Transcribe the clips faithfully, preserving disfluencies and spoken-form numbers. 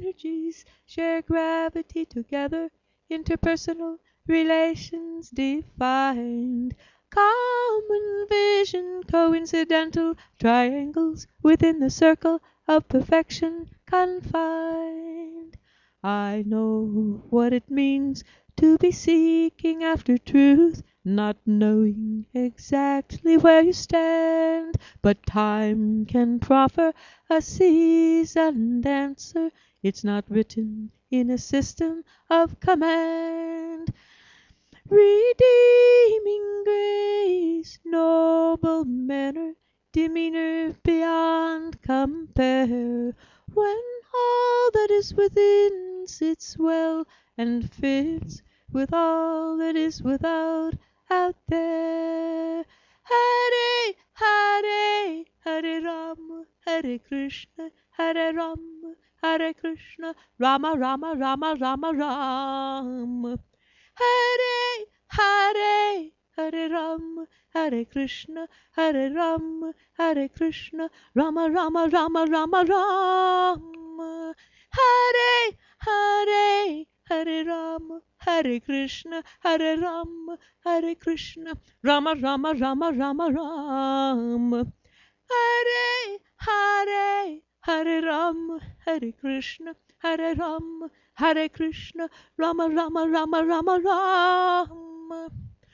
energies share gravity together, interpersonal relations defined. Common vision, coincidental triangles within the circle of perfection confined. I know what it means to be seeking after truth, not knowing exactly where you stand, but time can proffer a seasoned answer. It's not written in a system of command. Redeeming grace, noble manner, demeanor beyond compare. When all that is within sits well and fits with all that is without out there. Hare, Hare, Hare Rama, Hare Krishna, Hare Rama, Hare Krishna, Rama Rama Rama Rama Rama. Hare, Hare, Hare Rama, Hare Krishna, Hare Rama, Hare Krishna, Rama Rama Rama Rama Rama. Hare, Hare, Hare Rama, Hare Krishna, Hare Rama, Hare Krishna, Rama Rama Rama Rama Rama. Hare, Hare, Hare Rama, Hare Krishna, Hare Rama, Hare Krishna, Rama Rama Rama Rama Rama.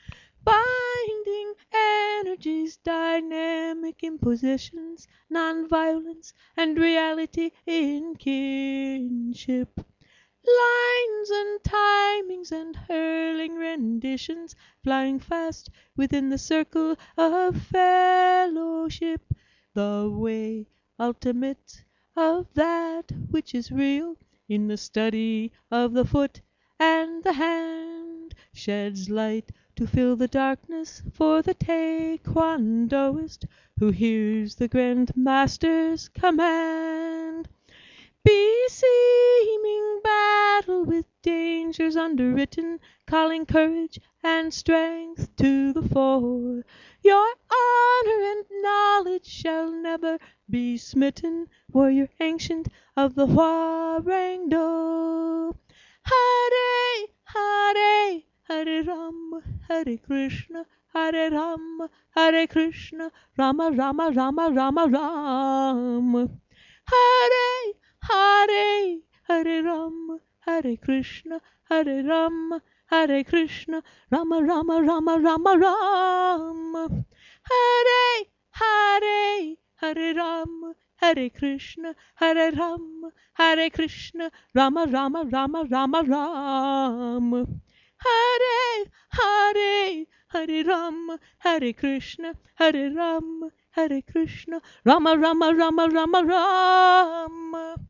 Binding energies, dynamic impositions, non-violence, and reality in kinship. Lines and timings and hurling renditions, flying fast within the circle of fellowship. The way ultimate of that which is real in the study of the foot and the hand sheds light to fill the darkness for the taekwondoist who hears the Grand Master's command. Beseeming battle with dangers underwritten, calling courage and strength to the fore. Your honor and knowledge shall never be smitten, warrior ancient of the Hwarang Do. Hare, Hare, Hare Rama, Hare Krishna, Hare Rama, Hare Krishna, Rama Rama Rama Rama Rama. Hare, Hare, Hare Rama, Hare Krishna, Hare Rama, Hare Krishna, Rama Rama Rama Rama Rama. Hare, Hare, Hare Rama, Hare Krishna, Hare Rama, Hare Krishna, Rama Rama Rama Rama Rama. Hare, Hare, Hare Rama, Hare Krishna, Hare Rama, Hare Krishna, Rama Rama Rama Rama Rama.